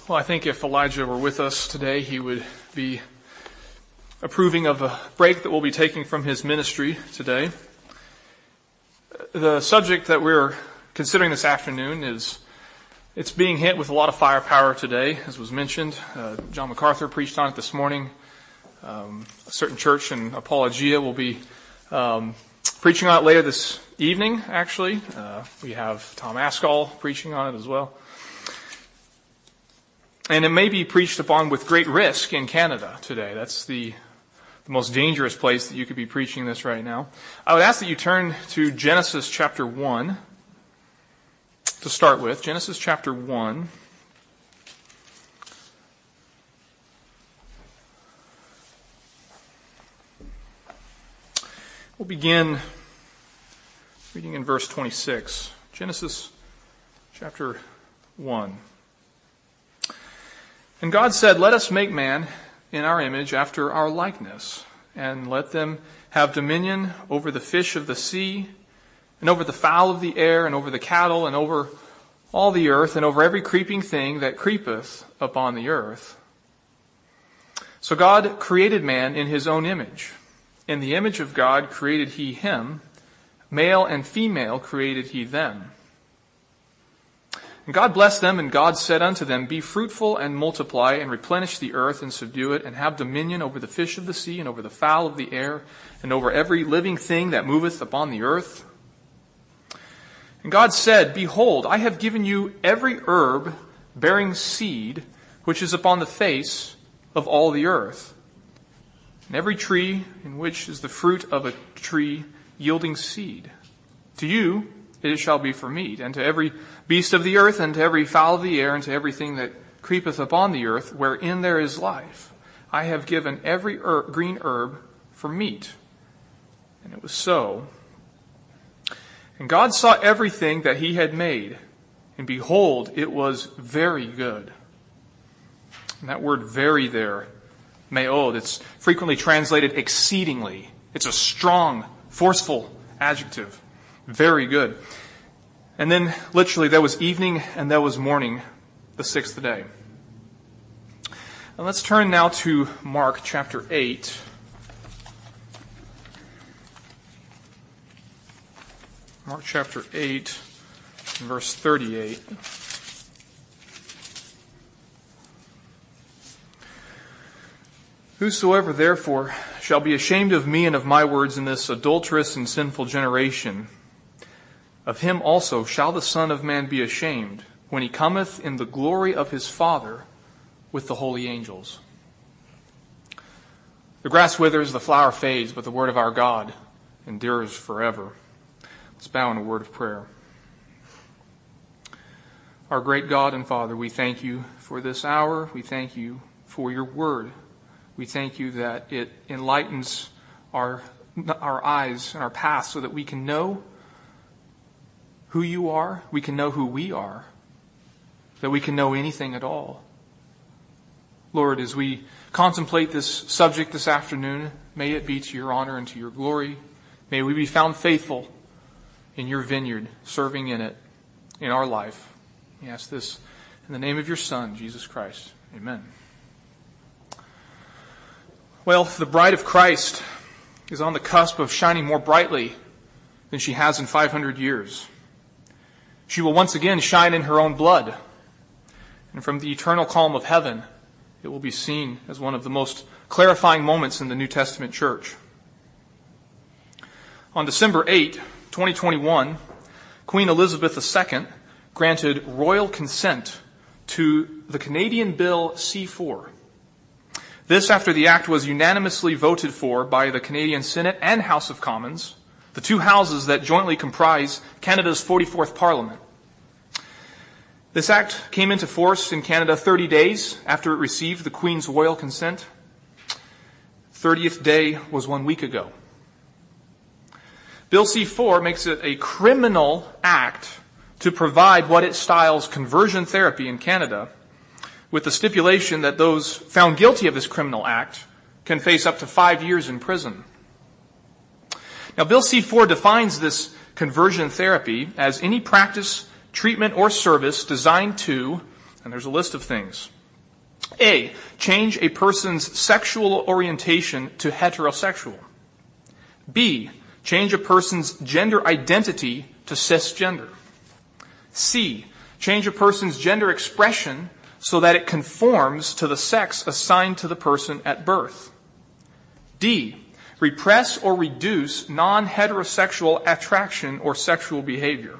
Well, I think if Elijah were with us today, he would be approving of a break that we'll be taking from his ministry today. The subject that we're considering this afternoon it's being hit with a lot of firepower today, as was mentioned. John MacArthur preached on it this morning. A certain church in Apologia will be preaching on it later this evening, actually. We have Tom Askell preaching on it as well. And it may be preached upon with great risk in Canada today. That's the most dangerous place that you could be preaching this right now. I would ask that you turn to Genesis chapter 1 to start with. Genesis chapter 1. We'll begin reading in verse 26. Genesis chapter 1. And God said, "Let us make man in our image after our likeness, and let them have dominion over the fish of the sea, and over the fowl of the air, and over the cattle, and over all the earth, and over every creeping thing that creepeth upon the earth." So God created man in his own image. In the image of God created he him, male and female created he them. And God blessed them, and God said unto them, "Be fruitful and multiply, and replenish the earth, and subdue it, and have dominion over the fish of the sea, and over the fowl of the air, and over every living thing that moveth upon the earth." And God said, "Behold, I have given you every herb bearing seed, which is upon the face of all the earth, and every tree in which is the fruit of a tree yielding seed. To you it shall be for meat, and to every beast of the earth, and to every fowl of the air, and to everything that creepeth upon the earth, wherein there is life, I have given every green herb for meat." And it was so. And God saw everything that he had made, and behold, it was very good. And that word "very" there, me'od, it's frequently translated exceedingly. It's a strong, forceful adjective. Very good. And then literally there was evening and there was morning the sixth day. And let's turn now to Mark chapter 8. Mark chapter 8, verse 38. "Whosoever therefore shall be ashamed of me and of my words in this adulterous and sinful generation, of him also shall the Son of Man be ashamed, when he cometh in the glory of his Father with the holy angels." The grass withers, the flower fades, but the word of our God endures forever. Let's bow in a word of prayer. Our great God and Father, we thank you for this hour. We thank you for your word. We thank you that it enlightens our eyes and our path so that we can know who you are, we can know who we are, that we can know anything at all. Lord, as we contemplate this subject this afternoon, may it be to your honor and to your glory. May we be found faithful in your vineyard, serving in it, in our life. We ask this in the name of your Son, Jesus Christ. Amen. Well, the bride of Christ is on the cusp of shining more brightly than she has in 500 years. She will once again shine in her own blood. And from the eternal calm of heaven, it will be seen as one of the most clarifying moments in the New Testament church. On December 8, 2021, Queen Elizabeth II granted royal consent to the Canadian Bill C-4. This after the act was unanimously voted for by the Canadian Senate and House of Commons, the two houses that jointly comprise Canada's 44th Parliament. This act came into force in Canada 30 days after it received the Queen's royal consent. 30th day was 1 week ago. Bill C-4 makes it a criminal act to provide what it styles conversion therapy in Canada, with the stipulation that those found guilty of this criminal act can face up to 5 years in prison. Now, Bill C-4 defines this conversion therapy as any practice, treatment, or service designed to, and there's a list of things, A, change a person's sexual orientation to heterosexual. B, change a person's gender identity to cisgender. C, change a person's gender expression so that it conforms to the sex assigned to the person at birth. D, repress or reduce non-heterosexual attraction or sexual behavior.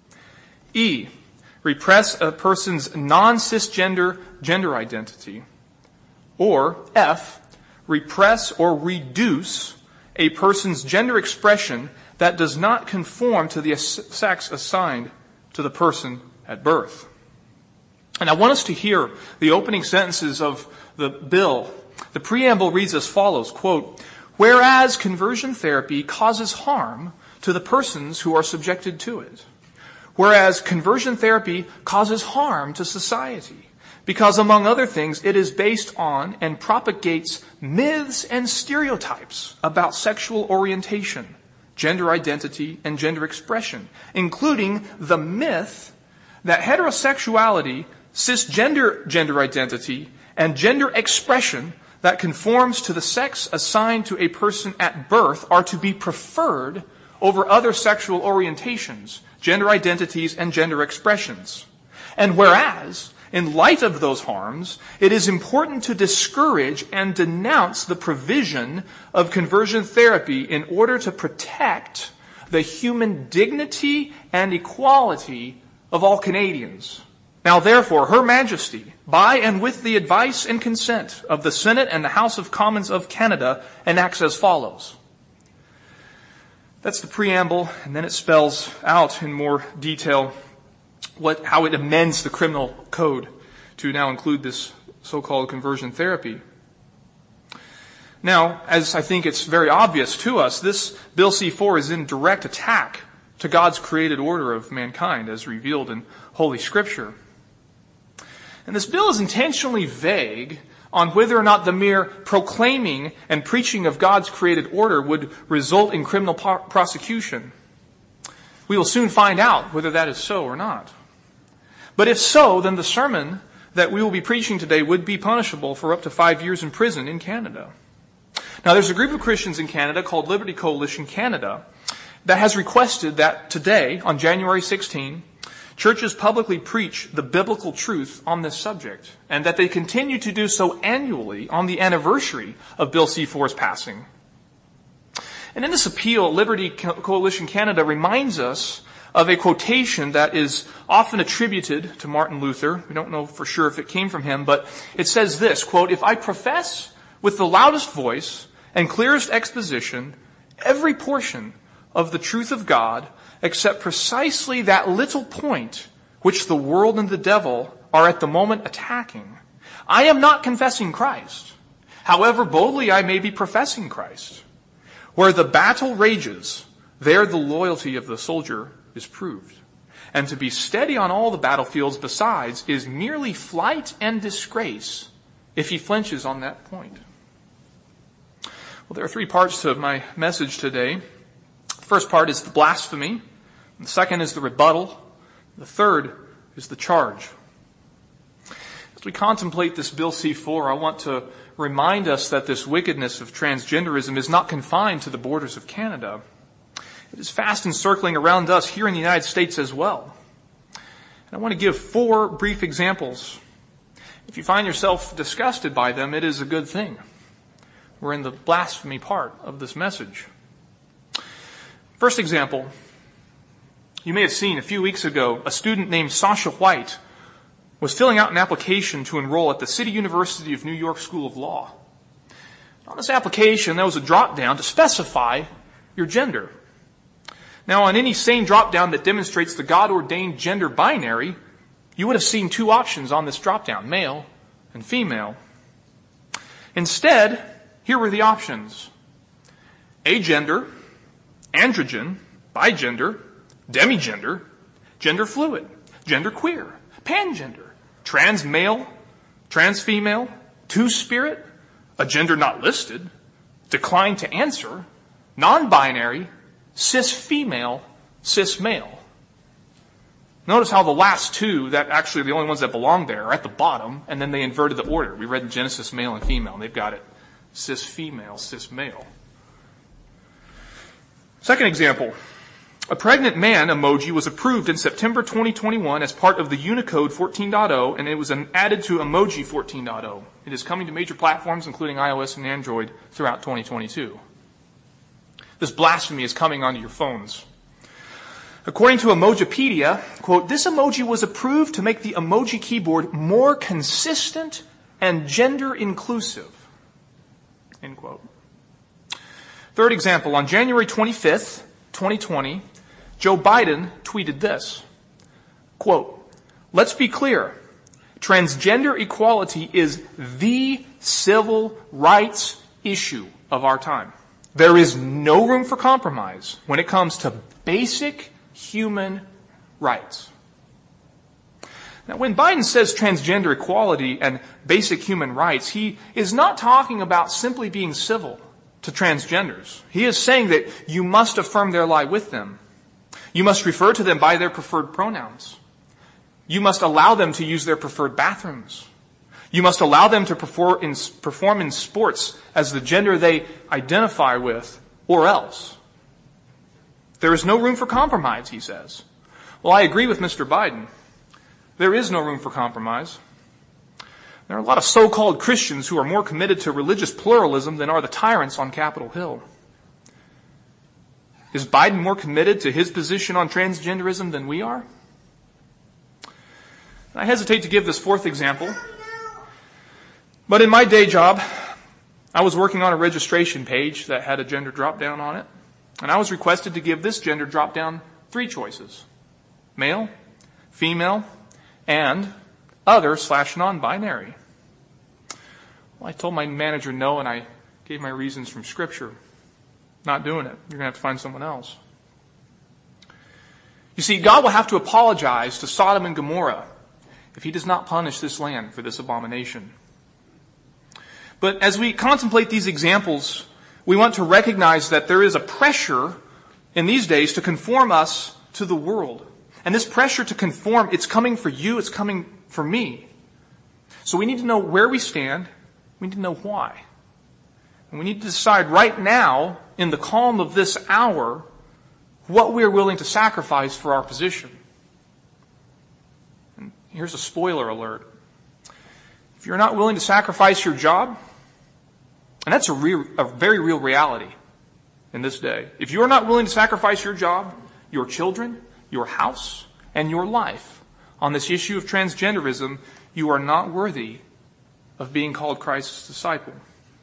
E, repress a person's non-cisgender gender identity. Or F, repress or reduce a person's gender expression that does not conform to the sex assigned to the person at birth. And I want us to hear the opening sentences of the bill. The preamble reads as follows, quote, "Whereas conversion therapy causes harm to the persons who are subjected to it. Whereas conversion therapy causes harm to society because, among other things, it is based on and propagates myths and stereotypes about sexual orientation, gender identity, and gender expression, including the myth that heterosexuality, cisgender gender identity, and gender expression that conforms to the sex assigned to a person at birth are to be preferred over other sexual orientations, gender identities, and gender expressions. And whereas, in light of those harms, it is important to discourage and denounce the provision of conversion therapy in order to protect the human dignity and equality of all Canadians. Now therefore, Her Majesty, by and with the advice and consent of the Senate and the House of Commons of Canada, enacts as follows." That's the preamble, and then it spells out in more detail how it amends the criminal code to now include this so-called conversion therapy. Now, as I think it's very obvious to us, this Bill C-4 is in direct attack to God's created order of mankind as revealed in Holy Scripture. And this bill is intentionally vague on whether or not the mere proclaiming and preaching of God's created order would result in criminal prosecution. We will soon find out whether that is so or not. But if so, then the sermon that we will be preaching today would be punishable for up to 5 years in prison in Canada. Now, there's a group of Christians in Canada called Liberty Coalition Canada that has requested that today, on January 16, churches publicly preach the biblical truth on this subject, and that they continue to do so annually on the anniversary of Bill C-4's passing. And in this appeal, Liberty Coalition Canada reminds us of a quotation that is often attributed to Martin Luther. We don't know for sure if it came from him, but it says this, quote, "If I profess with the loudest voice and clearest exposition every portion of the truth of God, except precisely that little point which the world and the devil are at the moment attacking, I am not confessing Christ, however boldly I may be professing Christ. Where the battle rages, there the loyalty of the soldier is proved. And to be steady on all the battlefields besides is merely flight and disgrace if he flinches on that point." Well, there are 3 parts to my message today. The first part is the blasphemy. The second is the rebuttal. The third is the charge. As we contemplate this Bill C-4, I want to remind us that this wickedness of transgenderism is not confined to the borders of Canada. It is fast encircling around us here in the United States as well. And I want to give 4 brief examples. If you find yourself disgusted by them, it is a good thing. We're in the blasphemy part of this message. First example, you may have seen a few weeks ago, a student named Sasha White was filling out an application to enroll at the City University of New York School of Law. On this application, there was a drop-down to specify your gender. Now, on any sane drop-down that demonstrates the God-ordained gender binary, you would have seen 2 options on this drop-down, male and female. Instead, here were the options: agender, androgen, bigender, demigender, gender fluid, gender queer, pangender, trans male, trans female, two-spirit, a gender not listed, declined to answer, non-binary, cis female, cis male. Notice how the last two, that actually the only ones that belong there, are at the bottom, and then they inverted the order. We read in Genesis male and female, and they've got it cis female, cis male. Second example. A pregnant man emoji was approved in September 2021 as part of the Unicode 14.0, and it was added to Emoji 14.0. It is coming to major platforms, including iOS and Android, throughout 2022. This blasphemy is coming onto your phones. According to Emojipedia, quote, this emoji was approved to make the emoji keyboard more consistent and gender inclusive, end quote. Third example, on January 25th, 2020, Joe Biden tweeted this, quote, let's be clear, transgender equality is the civil rights issue of our time. There is no room for compromise when it comes to basic human rights. Now, when Biden says transgender equality and basic human rights, he is not talking about simply being civil to transgenders. He is saying that you must affirm their lie with them. You must refer to them by their preferred pronouns. You must allow them to use their preferred bathrooms. You must allow them to perform in sports as the gender they identify with, or else. There is no room for compromise, he says. Well, I agree with Mr. Biden. There is no room for compromise. There are a lot of so-called Christians who are more committed to religious pluralism than are the tyrants on Capitol Hill. Is Biden more committed to his position on transgenderism than we are? I hesitate to give this fourth example, but in my day job, I was working on a registration page that had a gender drop-down on it, and I was requested to give this gender drop-down 3 choices: male, female, and other/non-binary. Well, I told my manager no, and I gave my reasons from Scripture. Not doing it. You're going to have to find someone else. You see, God will have to apologize to Sodom and Gomorrah if he does not punish this land for this abomination. But as we contemplate these examples, we want to recognize that there is a pressure in these days to conform us to the world. And this pressure to conform, it's coming for you, it's coming for me. So we need to know where we stand, we need to know why. And we need to decide right now, in the calm of this hour, what we are willing to sacrifice for our position. And here's a spoiler alert. If you're not willing to sacrifice your job, and that's a very real reality in this day. If you are not willing to sacrifice your job, your children, your house, and your life on this issue of transgenderism, you are not worthy of being called Christ's disciple.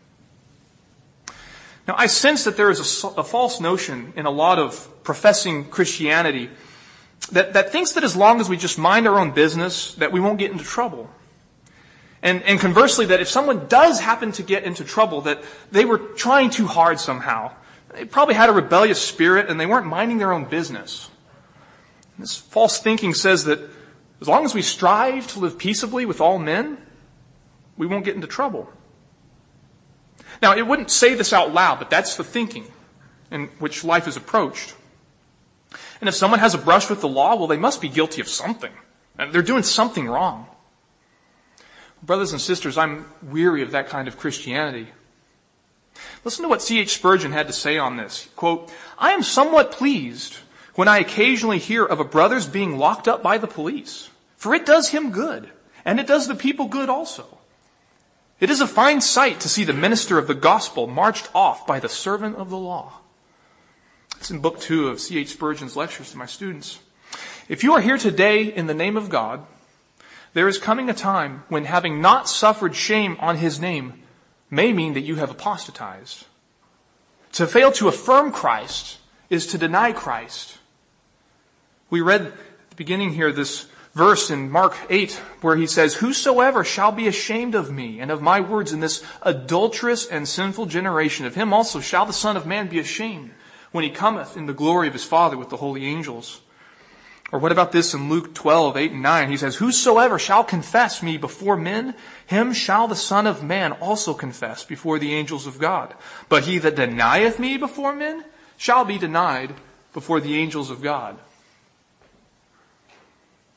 Now, I sense that there is a false notion in a lot of professing Christianity that thinks that as long as we just mind our own business, that we won't get into trouble. And conversely, that if someone does happen to get into trouble, that they were trying too hard somehow. They probably had a rebellious spirit and they weren't minding their own business. This false thinking says that as long as we strive to live peaceably with all men, we won't get into trouble. Now, it wouldn't say this out loud, but that's the thinking in which life is approached. And if someone has a brush with the law, well, they must be guilty of something. They're doing something wrong. Brothers and sisters, I'm weary of that kind of Christianity. Listen to what C.H. Spurgeon had to say on this. Quote, I am somewhat pleased when I occasionally hear of a brother's being locked up by the police, for it does him good, and it does the people good also. It is a fine sight to see the minister of the gospel marched off by the servant of the law. It's in Book 2 of C.H. Spurgeon's lectures to my students. If you are here today in the name of God, there is coming a time when having not suffered shame on his name may mean that you have apostatized. To fail to affirm Christ is to deny Christ. We read at the beginning here this verse in Mark 8 where he says, whosoever shall be ashamed of me and of my words in this adulterous and sinful generation, of him also shall the Son of Man be ashamed when he cometh in the glory of his Father with the holy angels. Or what about this in Luke 12, 8 and 9? He says, whosoever shall confess me before men, him shall the Son of Man also confess before the angels of God. But he that denieth me before men shall be denied before the angels of God.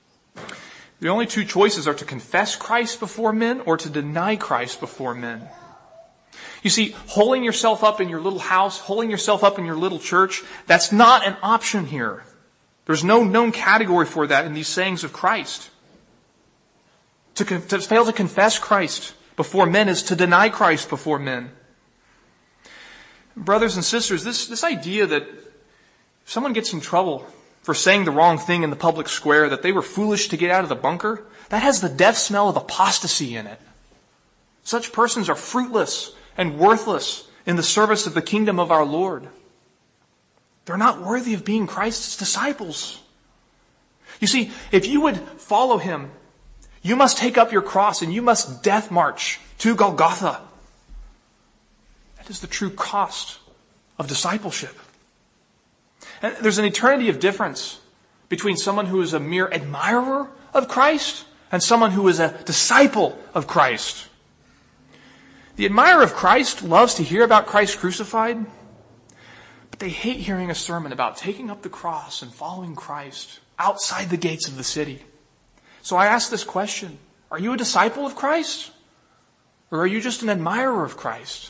The only two choices are to confess Christ before men or to deny Christ before men. You see, holding yourself up in your little house, holding yourself up in your little church, that's not an option here. There's no known category for that in these sayings of Christ. To fail to confess Christ before men is to deny Christ before men. Brothers and sisters, this idea that if someone gets in trouble for saying the wrong thing in the public square, that they were foolish to get out of the bunker, that has the death smell of apostasy in it. Such persons are fruitless and worthless in the service of the kingdom of our Lord. They're not worthy of being Christ's disciples. You see, if you would follow him, you must take up your cross and you must death march to Golgotha. That is the true cost of discipleship. And there's an eternity of difference between someone who is a mere admirer of Christ and someone who is a disciple of Christ. The admirer of Christ loves to hear about Christ crucified, but they hate hearing a sermon about taking up the cross and following Christ outside the gates of the city. So I ask this question, are you a disciple of Christ? Or are you just an admirer of Christ?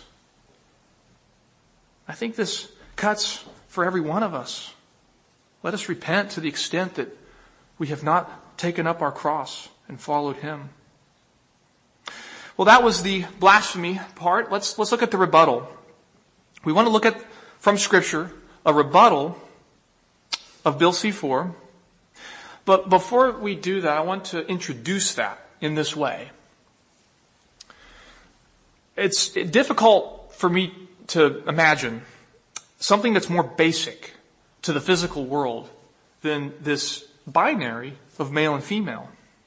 I think this cuts for every one of us. Let us repent to the extent that we have not taken up our cross and followed him. Well, that was the blasphemy part. Let's look at the rebuttal. We want to look at, from Scripture, a rebuttal of Bill C4. But before we do that, I want to introduce that in this way. It's difficult for me to imagine something that's more basic to the physical world than this binary of male and female.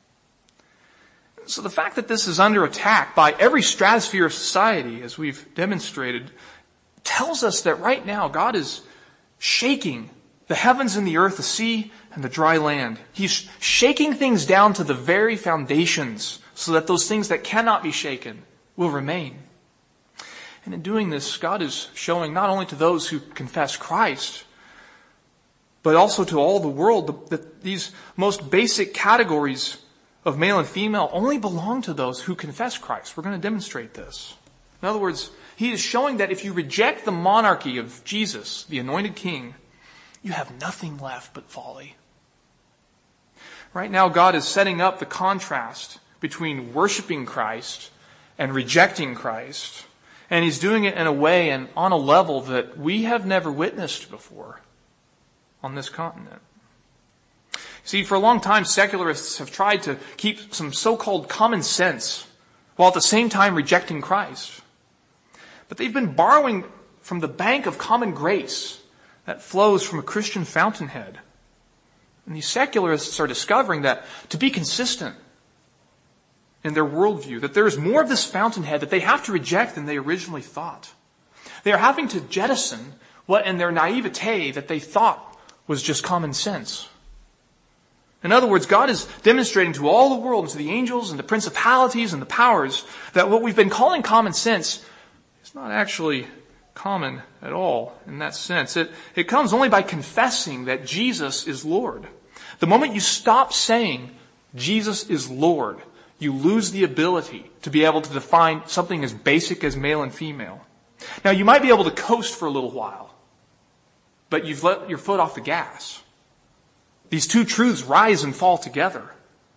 So the fact that this is under attack by every stratosphere of society, as we've demonstrated, tells us that right now God is shaking the heavens and the earth, the sea and the dry land. He's shaking things down to the very foundations so that those things that cannot be shaken will remain. And in doing this, God is showing not only to those who confess Christ, but also to all the world that these most basic categories of male and female only belong to those who confess Christ. We're going to demonstrate this. In other words, he is showing that if you reject the monarchy of Jesus, the anointed king, you have nothing left but folly. Right now, God is setting up the contrast between worshiping Christ and rejecting Christ. And he's doing it in a way and on a level that we have never witnessed before on this continent. See, for a long time, secularists have tried to keep some so-called common sense while at the same time rejecting Christ. But they've been borrowing from the bank of common grace that flows from a Christian fountainhead. And these secularists are discovering that to be consistent in their worldview, that there is more of this fountainhead that they have to reject than they originally thought. They are having to jettison what in their naivete that they thought was just common sense. In other words, God is demonstrating to all the world, and to the angels and the principalities and the powers, that what we've been calling common sense is not actually common at all in that sense. It comes only by confessing that Jesus is Lord. The moment you stop saying Jesus is Lord, you lose the ability to be able to define something as basic as male and female. Now, you might be able to coast for a little while, but you've let your foot off the gas. These two truths rise and fall together.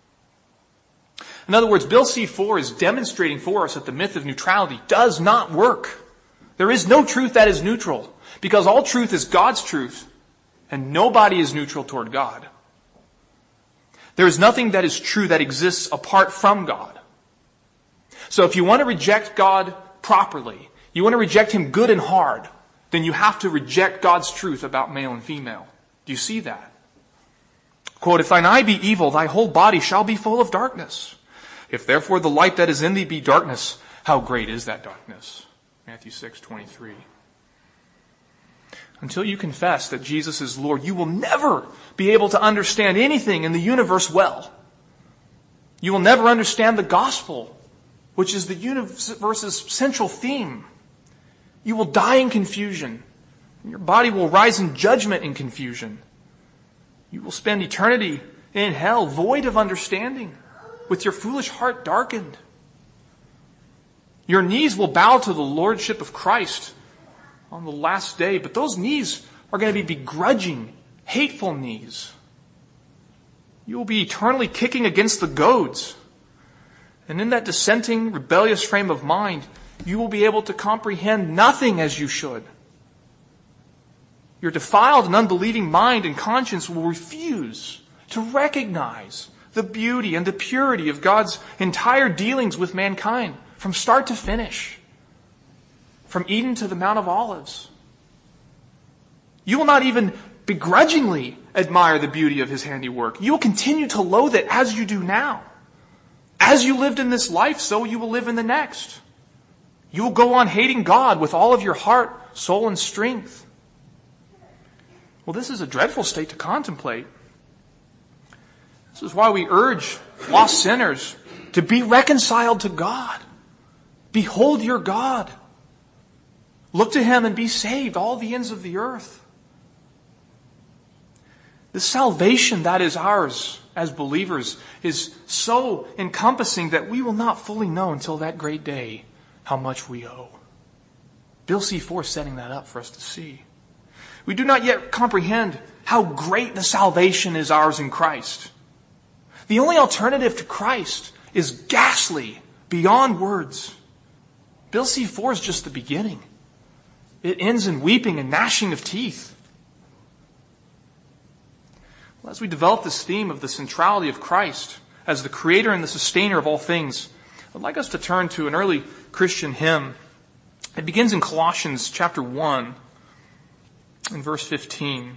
In other words, Bill C4 is demonstrating for us that the myth of neutrality does not work. There is no truth that is neutral, because all truth is God's truth, and nobody is neutral toward God. There is nothing that is true that exists apart from God. So if you want to reject God properly, you want to reject him good and hard, then you have to reject God's truth about male and female. Do you see that? Quote, "If thine eye be evil, thy whole body shall be full of darkness. If therefore the light that is in thee be darkness, how great is that darkness?" Matthew 6:23. Until you confess that Jesus is Lord, you will never be able to understand anything in the universe well. You will never understand the gospel, which is the universe's central theme. You will die in confusion. And your body will rise in judgment in confusion. You will spend eternity in hell, void of understanding. with your foolish heart darkened. Your knees will bow to the lordship of Christ on the last day, but those knees are going to be begrudging, hateful knees. You will be eternally kicking against the goads. And in that dissenting, rebellious frame of mind, you will be able to comprehend nothing as you should. Your defiled and unbelieving mind and conscience will refuse to recognize the beauty and the purity of God's entire dealings with mankind from start to finish, from Eden to the Mount of Olives. You will not even begrudgingly admire the beauty of His handiwork. You will continue to loathe it as you do now. As you lived in this life, so you will live in the next. You will go on hating God with all of your heart, soul, and strength. Well, this is a dreadful state to contemplate. This is why we urge lost sinners to be reconciled to God. Behold your God. Look to Him and be saved, all the ends of the earth. The salvation that is ours as believers is so encompassing that we will not fully know until that great day how much we owe. Bill C. Force setting that up for us to see. We do not yet comprehend how great the salvation is ours in Christ. The only alternative to Christ is ghastly, beyond words. Bill C. 4 is just the beginning. It ends in weeping and gnashing of teeth. Well, as we develop this theme of the centrality of Christ as the creator and the sustainer of all things, I'd like us to turn to an early Christian hymn. It begins in Colossians chapter 1 and verse 15.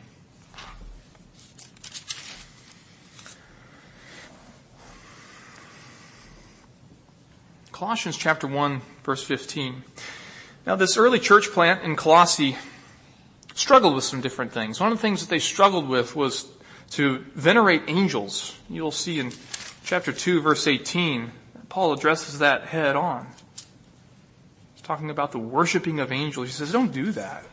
Colossians chapter 1, verse 15. Now, this early church plant in Colossae struggled with some different things. One of the things that they struggled with was to venerate angels. You'll see in chapter 2, verse 18, Paul addresses that head on. He's talking about the worshiping of angels. He says, don't do that.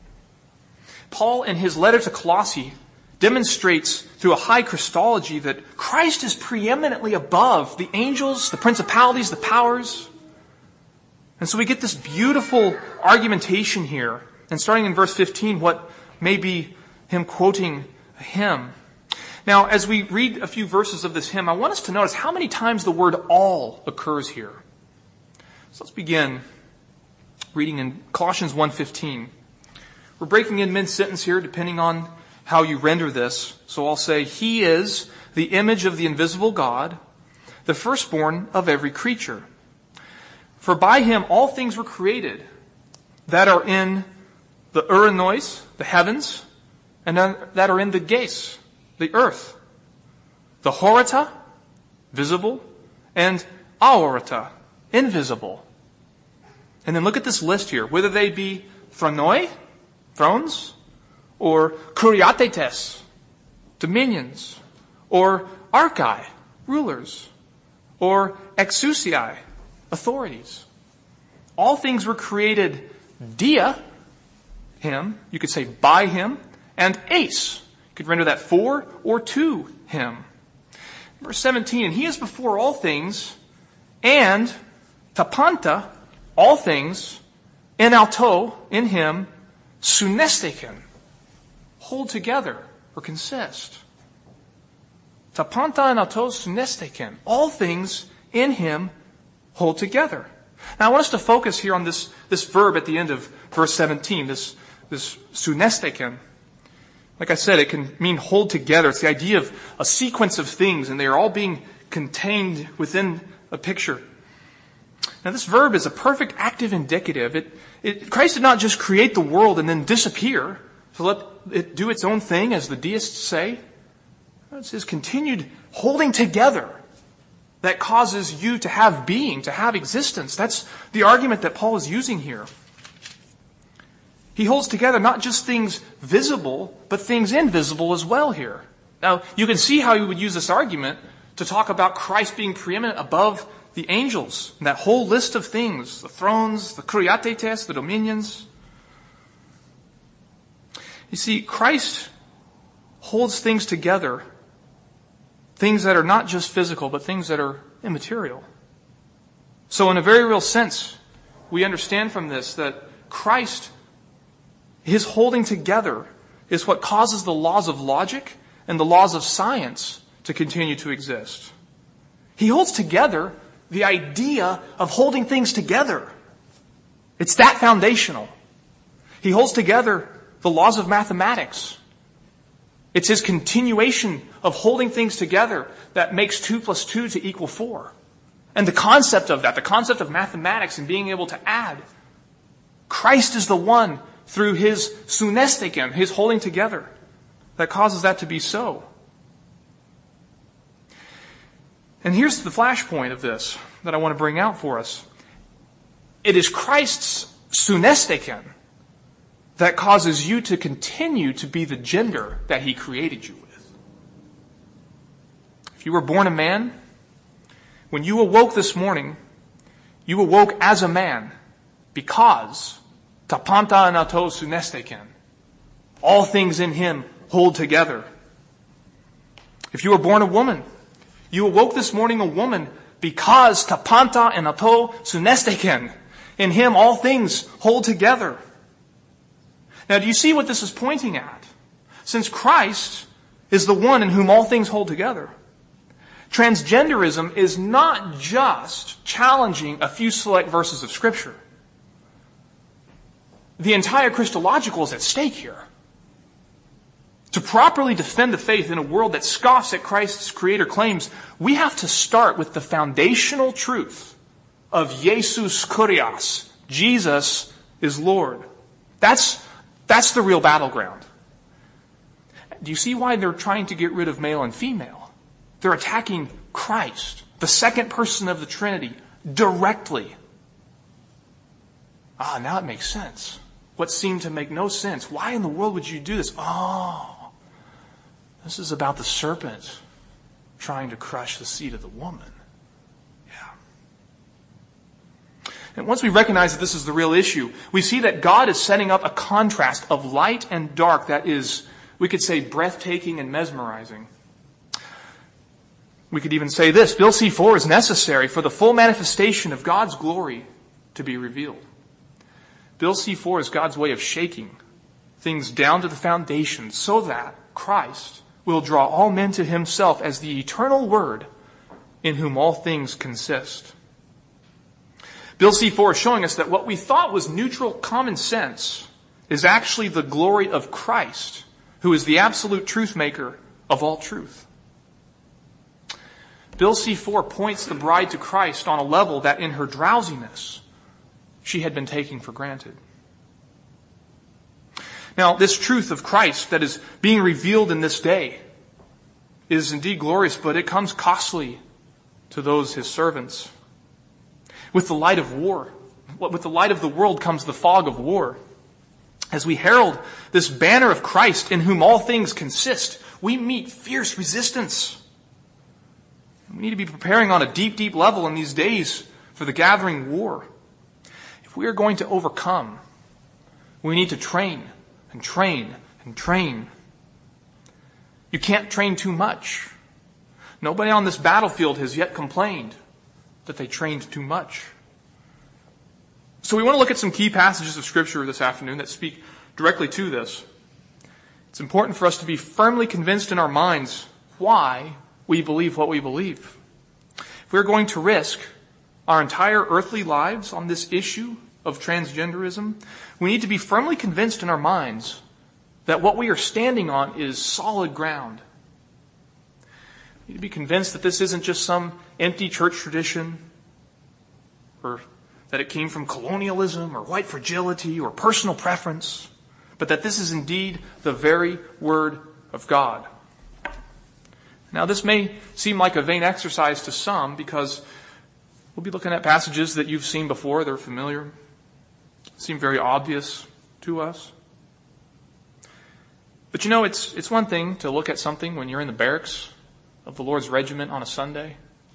Paul, in his letter to Colossae, demonstrates through a high Christology that Christ is preeminently above the angels, the principalities, the powers. And so we get this beautiful argumentation here. And starting in verse 15, what may be him quoting a hymn. Now, as we read a few verses of this hymn, I want us to notice how many times the word all occurs here. So let's begin reading in Colossians 1:15. We're breaking in mid-sentence here, depending on how you render this. So I'll say, He is the image of the invisible God, the firstborn of every creature. For by Him all things were created that are in the uranos, the heavens, and that are in the geis, the earth. The horata, visible, and aorata, invisible. And then look at this list here. Whether they be thronoi, thrones, or kuriatetes, dominions, or archai, rulers, or exousiai, authorities. All things were created dia, Him, you could say by Him, and eis, you could render that for or to Him. Verse 17, and He is before all things, and tapanta, all things, en auto, in Him, sunesteken, hold together or consist. Tapanta en auto sunesteken, all things in Him hold together. Now I want us to focus here on this verb at the end of verse 17, this sunesteken. Like I said, it can mean hold together. It's the idea of a sequence of things, and they are all being contained within a picture. Now this verb is a perfect active indicative. Christ did not just create the world and then disappear to let it do its own thing, as the deists say. It's His continued holding together that causes you to have being, to have existence. That's the argument that Paul is using here. He holds together not just things visible, but things invisible as well here. Now, you can see how he would use this argument to talk about Christ being preeminent above the angels, and that whole list of things, the thrones, the kuriatetes, the dominions. You see, Christ holds things together, things that are not just physical, but things that are immaterial. So in a very real sense, we understand from this that Christ, his holding together, is what causes the laws of logic and the laws of science to continue to exist. He holds together the idea of holding things together. It's that foundational. He holds together the laws of mathematics. It's his continuation of holding things together that makes 2 + 2 to equal 4. And the concept of that, the concept of mathematics and being able to add, Christ is the one through his sunestiken, his holding together, that causes that to be so. And here's the flashpoint of this that I want to bring out for us. It is Christ's sunestiken that causes you to continue to be the gender that he created you with. If you were born a man, when you awoke this morning, you awoke as a man because tapanta anato sunesteken. All things in him hold together. If you were born a woman, you awoke this morning a woman because tapanta anato sunesteken. In him all things hold together. Now, do you see what this is pointing at? Since Christ is the one in whom all things hold together, transgenderism is not just challenging a few select verses of Scripture. The entire Christological is at stake here. To properly defend the faith in a world that scoffs at Christ's creator claims, we have to start with the foundational truth of Jesus Kurios. Jesus is Lord. That's the real battleground. Do you see why they're trying to get rid of male and female? They're attacking Christ, the second person of the Trinity, directly. Now it makes sense. What seemed to make no sense. Why in the world would you do this? This is about the serpent trying to crush the seed of the woman. Yeah. And once we recognize that this is the real issue, we see that God is setting up a contrast of light and dark that is, we could say, breathtaking and mesmerizing. We could even say this: Bill C-4 is necessary for the full manifestation of God's glory to be revealed. Bill C-4 is God's way of shaking things down to the foundation so that Christ will draw all men to himself as the eternal Word in whom all things consist. Bill C-4 is showing us that what we thought was neutral common sense is actually the glory of Christ, who is the absolute truth maker of all truth. Bill C-4 points the bride to Christ on a level that in her drowsiness she had been taking for granted. Now, this truth of Christ that is being revealed in this day is indeed glorious, but it comes costly to those his servants. With the light of war, with the light of the world comes the fog of war. As we herald this banner of Christ in whom all things consist, we meet fierce resistance. We need to be preparing on a deep, deep level in these days for the gathering war. If we are going to overcome, we need to train and train and train. You can't train too much. Nobody on this battlefield has yet complained that they trained too much. So we want to look at some key passages of Scripture this afternoon that speak directly to this. It's important for us to be firmly convinced in our minds why we believe what we believe. If we're going to risk our entire earthly lives on this issue of transgenderism, we need to be firmly convinced in our minds that what we are standing on is solid ground. We need to be convinced that this isn't just some empty church tradition, or that it came from colonialism or white fragility or personal preference, but that this is indeed the very Word of God. Now, this may seem like a vain exercise to some because we'll be looking at passages that you've seen before. They're familiar, seem very obvious to us. But you know, it's one thing to look at something when you're in the barracks of the Lord's regiment on a Sunday.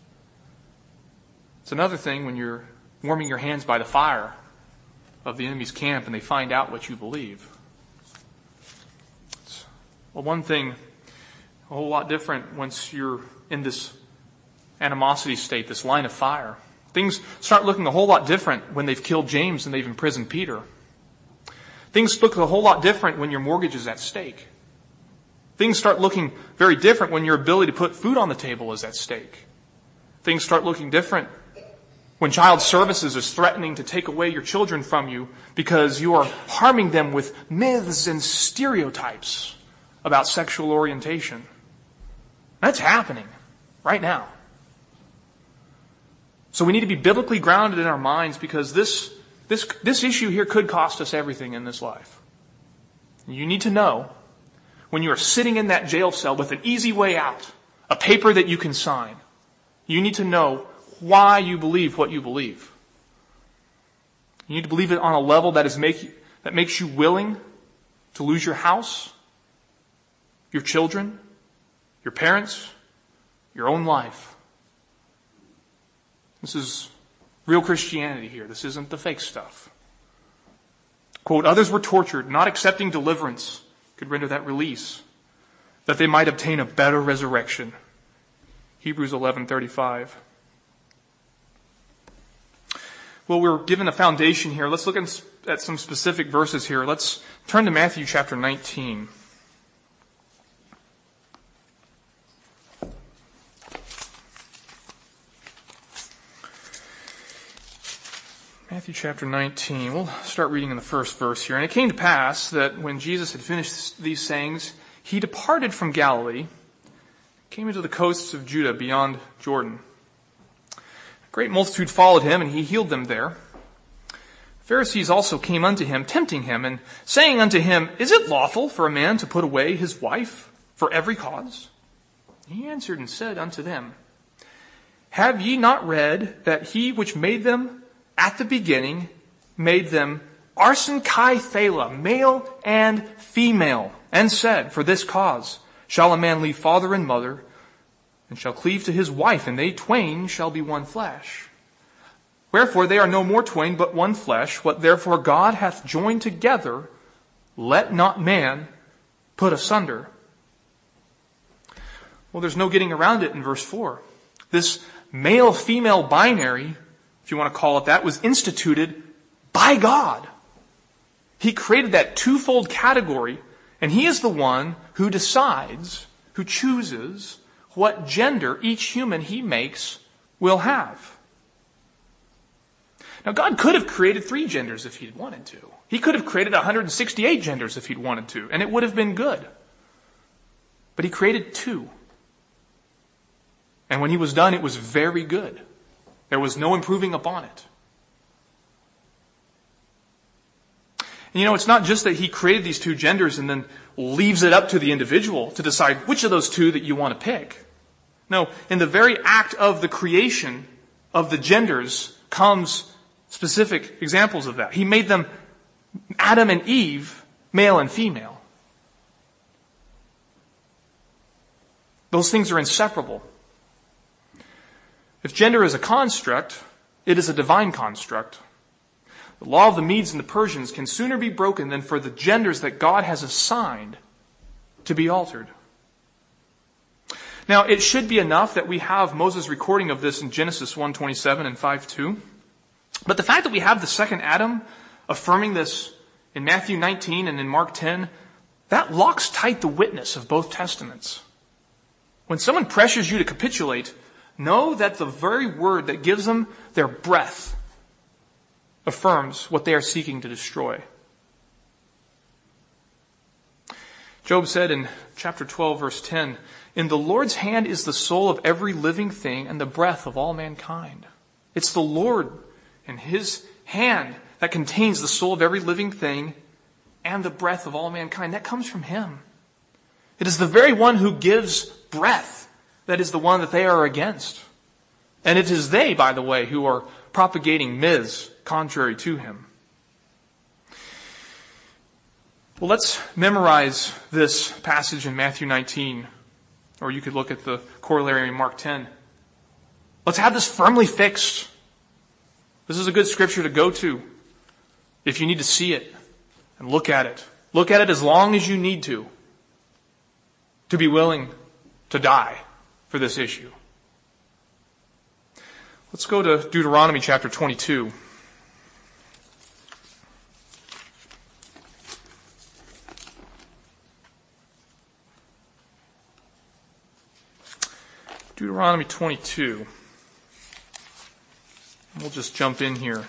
It's another thing when you're warming your hands by the fire of the enemy's camp and they find out what you believe. It's, one thing, a whole lot different once you're in this animosity state, this line of fire. Things start looking a whole lot different when they've killed James and they've imprisoned Peter. Things look a whole lot different when your mortgage is at stake. Things start looking very different when your ability to put food on the table is at stake. Things start looking different when child services is threatening to take away your children from you because you are harming them with myths and stereotypes about sexual orientation. That's happening right now. So we need to be biblically grounded in our minds because this issue here could cost us everything in this life. You need to know when you are sitting in that jail cell with an easy way out, a paper that you can sign, you need to know why you believe what you believe. You need to believe it on a level that makes you willing to lose your house, your children, your parents, your own life. This is real Christianity here. This isn't the fake stuff. Quote, others were tortured, not accepting deliverance could render that release, that they might obtain a better resurrection. Hebrews 11:35. Well, we're given a foundation here. Let's look at some specific verses here. Let's turn to Matthew chapter 19. Matthew chapter 19. We'll start reading in the first verse here. And it came to pass that when Jesus had finished these sayings, he departed from Galilee, came into the coasts of Judah beyond Jordan. A great multitude followed him, and he healed them there. Pharisees also came unto him, tempting him, and saying unto him, Is it lawful for a man to put away his wife for every cause? He answered and said unto them, Have ye not read that he which made them at the beginning made them arson kai thela, male and female, and said, For this cause shall a man leave father and mother, and shall cleave to his wife, and they twain shall be one flesh. Wherefore they are no more twain, but one flesh. What therefore God hath joined together, let not man put asunder. Well, there's no getting around it in verse 4. This male-female binary, if you want to call it that, was instituted by God. He created that twofold category, and he is the one who decides, who chooses what gender each human he makes will have. Now, God could have created 3 genders if he'd wanted to. He could have created 168 genders if he'd wanted to, and it would have been good. But he created 2. And when he was done, it was very good. There was no improving upon it. And it's not just that he created these 2 genders and then leaves it up to the individual to decide which of those 2 that you want to pick. No, in the very act of the creation of the genders comes specific examples of that. He made them, Adam and Eve, male and female. Those things are inseparable. If gender is a construct, it is a divine construct. The law of the Medes and the Persians can sooner be broken than for the genders that God has assigned to be altered. Now, it should be enough that we have Moses' recording of this in Genesis 1:27 and 5:2. But the fact that we have the second Adam affirming this in Matthew 19 and in Mark 10, that locks tight the witness of both testaments. When someone pressures you to capitulate, know that the very word that gives them their breath affirms what they are seeking to destroy. Job said in chapter 12, verse 10, In the Lord's hand is the soul of every living thing and the breath of all mankind. It's the Lord and his hand that contains the soul of every living thing and the breath of all mankind. That comes from him. It is the very one who gives breath that is the one that they are against. And it is they, by the way, who are propagating myths contrary to him. Well, let's memorize this passage in Matthew 19, or you could look at the corollary in Mark 10. Let's have this firmly fixed. This is a good scripture to go to if you need to see it and look at it. Look at it as long as you need to be willing to die for this issue. Let's go to Deuteronomy chapter 22. Deuteronomy 22. We'll just jump in here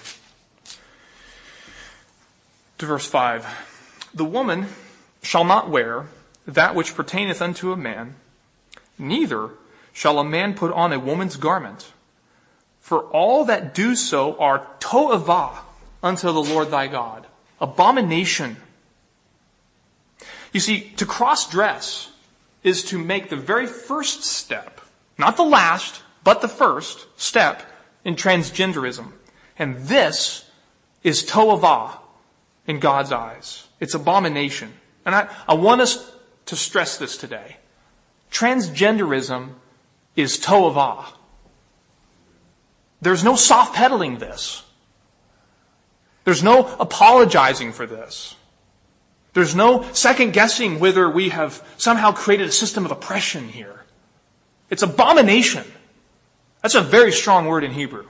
to verse 5. The woman shall not wear that which pertaineth unto a man, neither shall a man put on a woman's garment. For all that do so are to'avah unto the Lord thy God. Abomination. You see, to cross-dress is to make the very first step, not the last, but the first step in transgenderism. And this is to'avah in God's eyes. It's abomination. And I want us to stress this today. Transgenderism is to'avah. There's no soft pedaling this. There's no apologizing for this. There's no second guessing whether we have somehow created a system of oppression here. It's abomination. That's a very strong word in Hebrew.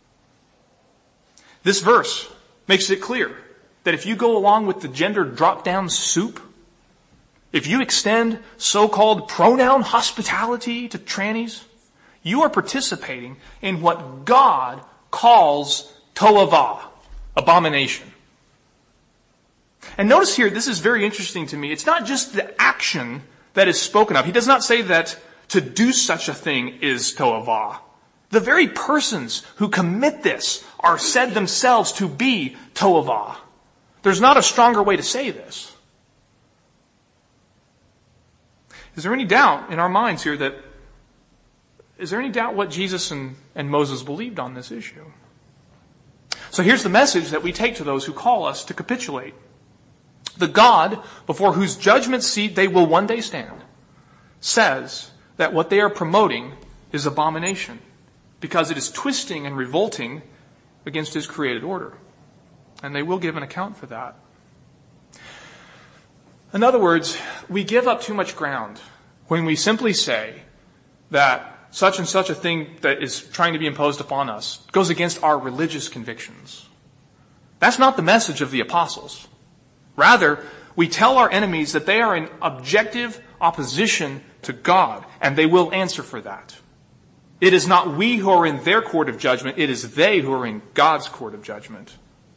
This verse makes it clear that if you go along with the gender drop-down soup, if you extend so-called pronoun hospitality to trannies, you are participating in what God calls to'avah, abomination. And notice here, this is very interesting to me. It's not just the action that is spoken of. He does not say that to do such a thing is to'avah. The very persons who commit this are said themselves to be to'avah. There's not a stronger way to say this. Is there any doubt in our minds here what Jesus and Moses believed on this issue? So here's the message that we take to those who call us to capitulate. The God before whose judgment seat they will one day stand says that what they are promoting is abomination because it is twisting and revolting against His created order. And they will give an account for that. In other words, we give up too much ground when we simply say that such and such a thing that is trying to be imposed upon us goes against our religious convictions. That's not the message of the apostles. Rather, we tell our enemies that they are in objective opposition to God, and they will answer for that. It is not we who are in their court of judgment, it is they who are in God's court of judgment.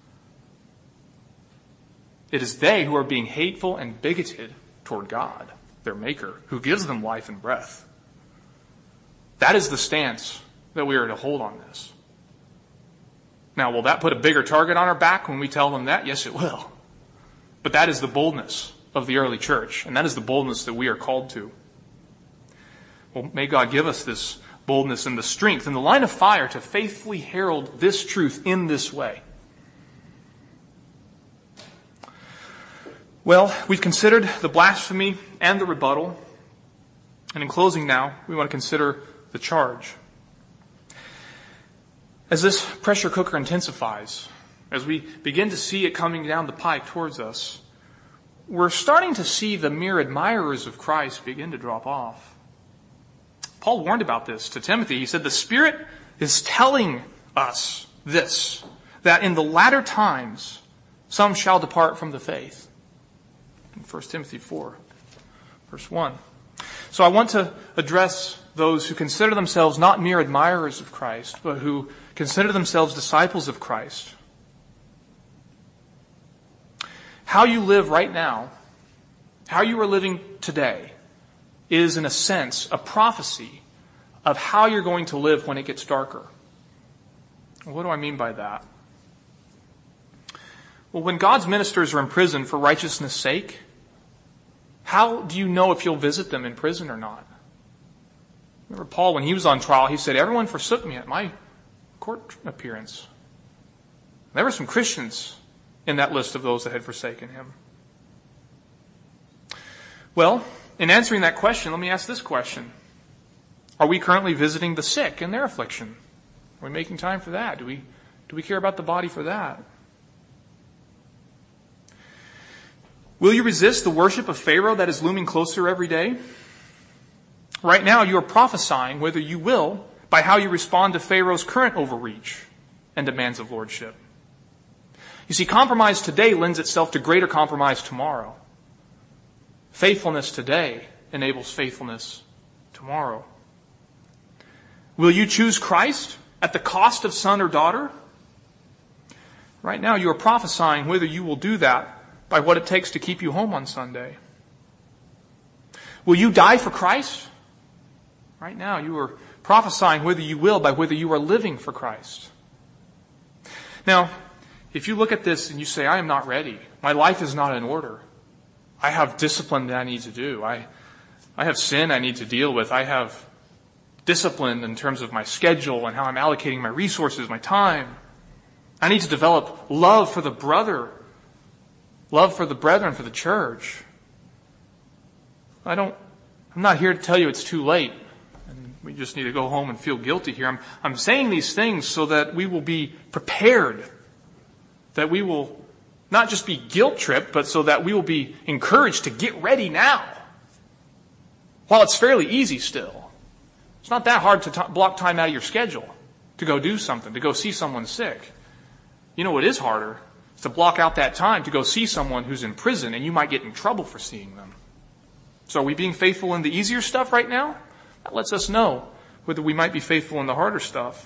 It is they who are being hateful and bigoted toward God, their Maker, who gives them life and breath. That is the stance that we are to hold on this. Now, will that put a bigger target on our back when we tell them that? Yes, it will. But that is the boldness of the early church, and that is the boldness that we are called to. Well, may God give us this boldness and the strength and the line of fire to faithfully herald this truth in this way. Well, we've considered the blasphemy and the rebuttal. And in closing now, we want to consider the charge. As this pressure cooker intensifies, as we begin to see it coming down the pike towards us, we're starting to see the mere admirers of Christ begin to drop off. Paul warned about this to Timothy. He said, the Spirit is telling us this, that in the latter times some shall depart from the faith. In 1 Timothy 4, verse 1. So I want to address those who consider themselves not mere admirers of Christ, but who consider themselves disciples of Christ. How you live right now, how you are living today, is in a sense a prophecy of how you're going to live when it gets darker. What do I mean by that? Well, when God's ministers are in prison for righteousness' sake, how do you know if you'll visit them in prison or not? Remember Paul, when he was on trial, he said, everyone forsook me at my court appearance. There were some Christians in that list of those that had forsaken him. Well, in answering that question, let me ask this question. Are we currently visiting the sick in their affliction? Are we making time for that? Do we care about the body for that? Will you resist the worship of Pharaoh that is looming closer every day? Right now, you are prophesying whether you will by how you respond to Pharaoh's current overreach and demands of lordship. You see, compromise today lends itself to greater compromise tomorrow. Faithfulness today enables faithfulness tomorrow. Will you choose Christ at the cost of son or daughter? Right now you are prophesying whether you will do that by what it takes to keep you home on Sunday. Will you die for Christ? Right now you are prophesying whether you will by whether you are living for Christ. Now, if you look at this and you say, I am not ready. My life is not in order. I have discipline that I need to do. I have sin I need to deal with. I have discipline in terms of my schedule and how I'm allocating my resources, my time. I need to develop love for the brother, love for the brethren, for the church. I'm not here to tell you it's too late and we just need to go home and feel guilty here. I'm saying these things so that we will be prepared, that we will not just be guilt-tripped, but so that we will be encouraged to get ready now. While it's fairly easy still. It's not that hard to block time out of your schedule to go do something, to go see someone sick. You know what is harder? It's to block out that time to go see someone who's in prison and you might get in trouble for seeing them. So are we being faithful in the easier stuff right now? That lets us know whether we might be faithful in the harder stuff.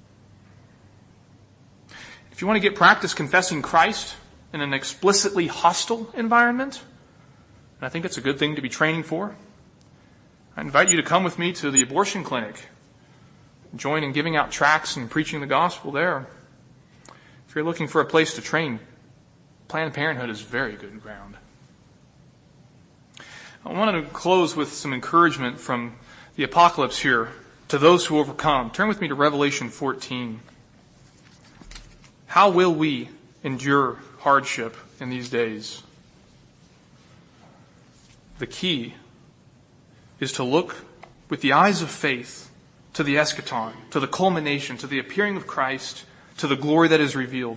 If you want to get practice confessing Christ in an explicitly hostile environment, and I think it's a good thing to be training for, I invite you to come with me to the abortion clinic. Join in giving out tracts and preaching the gospel there. If you're looking for a place to train, Planned Parenthood is very good ground. I wanted to close with some encouragement from the apocalypse here to those who overcome. Turn with me to Revelation 14. How will we endure hardship in these days? The key is to look with the eyes of faith to the eschaton, to the culmination, to the appearing of Christ, to the glory that is revealed.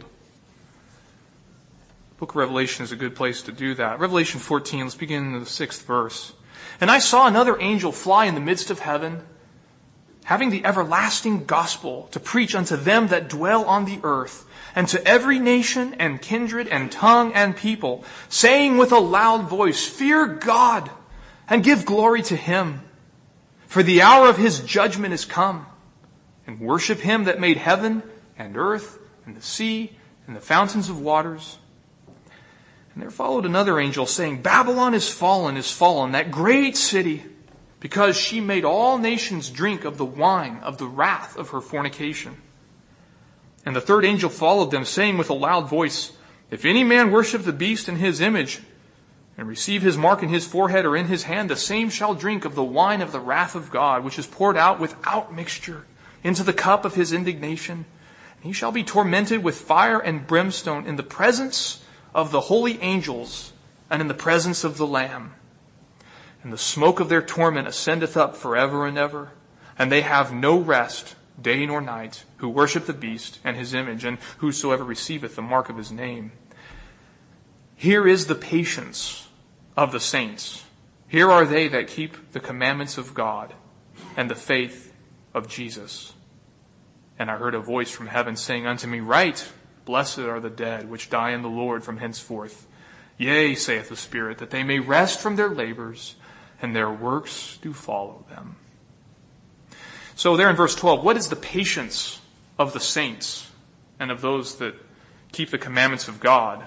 The book of Revelation is a good place to do that. Revelation 14, let's begin in the 6th verse. And I saw another angel fly in the midst of heaven, having the everlasting gospel to preach unto them that dwell on the earth, and to every nation and kindred and tongue and people, saying with a loud voice, Fear God, and give glory to Him, for the hour of His judgment is come, and worship Him that made heaven and earth and the sea and the fountains of waters. And there followed another angel saying, Babylon is fallen, that great city, because she made all nations drink of the wine of the wrath of her fornication. And the third angel followed them, saying with a loud voice, If any man worship the beast in his image, and receive his mark in his forehead or in his hand, the same shall drink of the wine of the wrath of God, which is poured out without mixture into the cup of his indignation. And he shall be tormented with fire and brimstone in the presence of the holy angels and in the presence of the Lamb. And the smoke of their torment ascendeth up forever and ever. And they have no rest, day nor night, who worship the beast and his image, and whosoever receiveth the mark of his name. Here is the patience of the saints. Here are they that keep the commandments of God and the faith of Jesus. And I heard a voice from heaven saying unto me, Write, Blessed are the dead which die in the Lord from henceforth. Yea, saith the Spirit, that they may rest from their labors, and their works do follow them. So there in verse 12, what is the patience of the saints and of those that keep the commandments of God?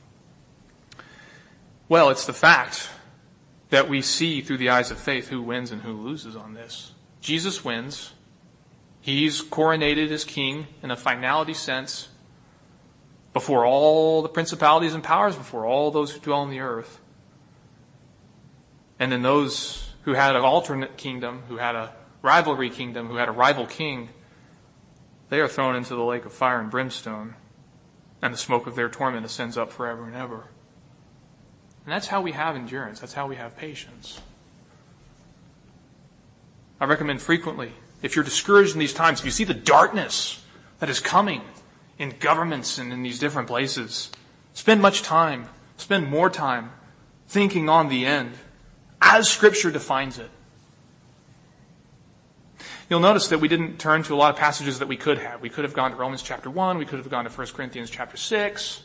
Well, it's the fact that we see through the eyes of faith who wins and who loses on this. Jesus wins. He's coronated as king in a finality sense before all the principalities and powers, before all those who dwell on the earth. And then those who had an alternate kingdom, who had a rivalry kingdom, who had a rival king, they are thrown into the lake of fire and brimstone, and the smoke of their torment ascends up forever and ever. And that's how we have endurance. That's how we have patience. I recommend frequently, if you're discouraged in these times, if you see the darkness that is coming in governments and in these different places, spend more time thinking on the end as Scripture defines it. You'll notice that we didn't turn to a lot of passages that we could have. We could have gone to Romans chapter 1. We could have gone to 1 Corinthians chapter 6.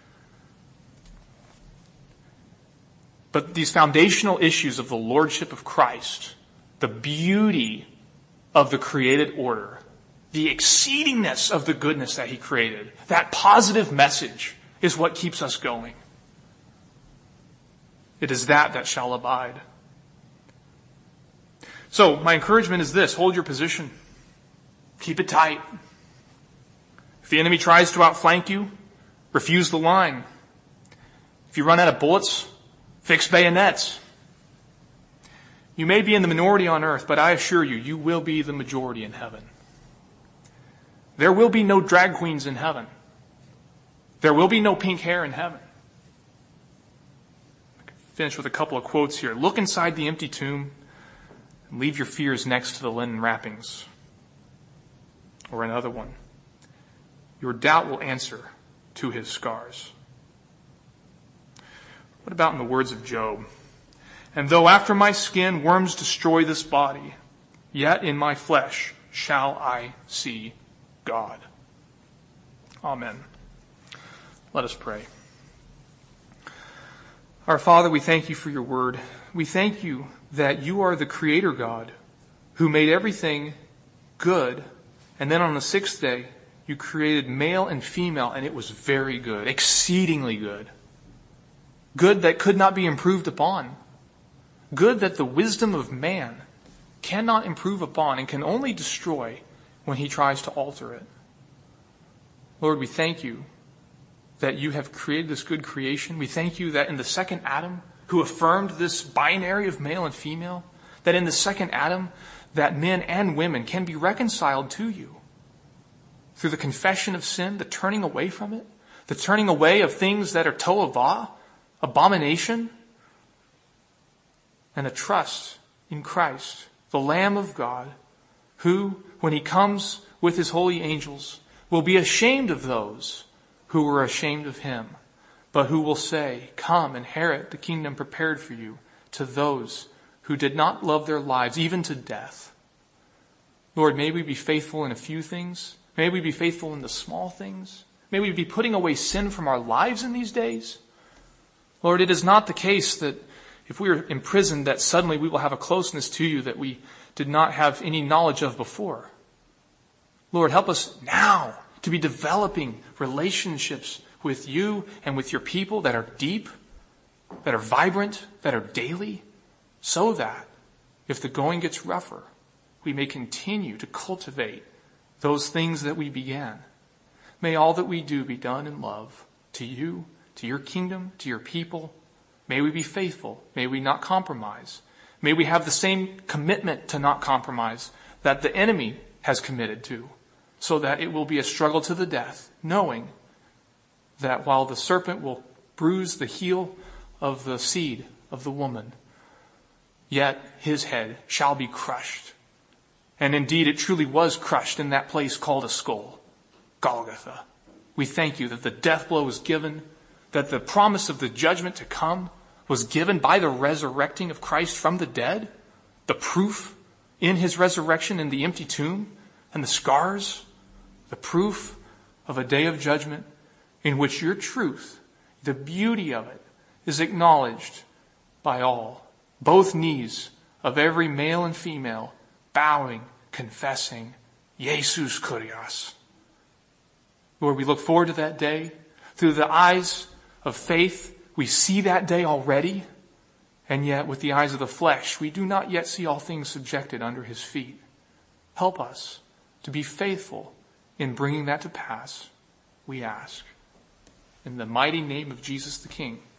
But these foundational issues of the lordship of Christ, the beauty of the created order, the exceedingness of the goodness that he created, that positive message is what keeps us going. It is that shall abide. So my encouragement is this: hold your position. Keep it tight. If the enemy tries to outflank you, refuse the line. If you run out of bullets, fix bayonets. You may be in the minority on earth, but I assure you, you will be the majority in heaven. There will be no drag queens in heaven. There will be no pink hair in heaven. I can finish with a couple of quotes here. Look inside the empty tomb and leave your fears next to the linen wrappings. Or another one. Your doubt will answer to his scars. What about in the words of Job? And though after my skin worms destroy this body, yet in my flesh shall I see God. Amen. Let us pray. Our Father, we thank you for your word. We thank you that you are the Creator God who made everything good, and then on the sixth day you created male and female, and it was very good, exceedingly good. Good that could not be improved upon. Good that the wisdom of man cannot improve upon and can only destroy when he tries to alter it. Lord, we thank you that you have created this good creation. We thank you that in the second Adam, who affirmed this binary of male and female, that in the second Adam, that men and women can be reconciled to you through the confession of sin, the turning away from it, the turning away of things that are to'avah, abomination, and a trust in Christ, the Lamb of God, who, when he comes with his holy angels, will be ashamed of those who were ashamed of him, but who will say, come, inherit the kingdom prepared for you, to those who did not love their lives even to death. Lord, may we be faithful in a few things. May we be faithful in the small things. May we be putting away sin from our lives in these days. Lord, it is not the case that if we are imprisoned that suddenly we will have a closeness to you that we did not have any knowledge of before. Lord, help us now to be developing relationships with you and with your people that are deep, that are vibrant, that are daily, so that if the going gets rougher, we may continue to cultivate those things that we began. May all that we do be done in love to you, to your kingdom, to your people. May we be faithful. May we not compromise. May we have the same commitment to not compromise that the enemy has committed to, so that it will be a struggle to the death, knowing that while the serpent will bruise the heel of the seed of the woman, yet his head shall be crushed. And indeed, it truly was crushed in that place called a skull, Golgotha. We thank you that the death blow was given, that the promise of the judgment to come was given by the resurrecting of Christ from the dead, the proof in his resurrection in the empty tomb, and the scars, the proof of a day of judgment in which your truth, the beauty of it, is acknowledged by all, both knees of every male and female, bowing, confessing, Jesus Kyrios. Lord, we look forward to that day. Through the eyes of faith, we see that day already, and yet with the eyes of the flesh, we do not yet see all things subjected under his feet. Help us to be faithful in bringing that to pass, we ask. In the mighty name of Jesus the King.